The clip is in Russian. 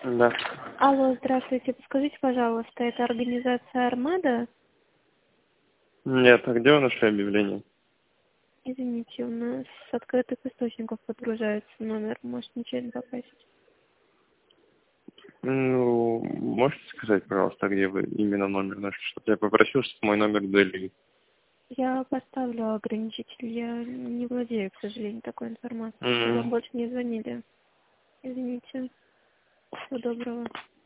Да. Алло, здравствуйте. Подскажите, пожалуйста, это организация «Армада»? Нет, а где вы нашли объявление? Извините, у нас с открытых источников подгружается номер. Может, ничего не попасть. Ну, можете сказать, пожалуйста, где вы именно номер нашли? Чтобы я попросил, чтобы мой номер удалили. Я поставлю ограничитель. Я не владею, к сожалению, такой информацией. Чтобы вам больше не звонили. Извините. Всего доброго.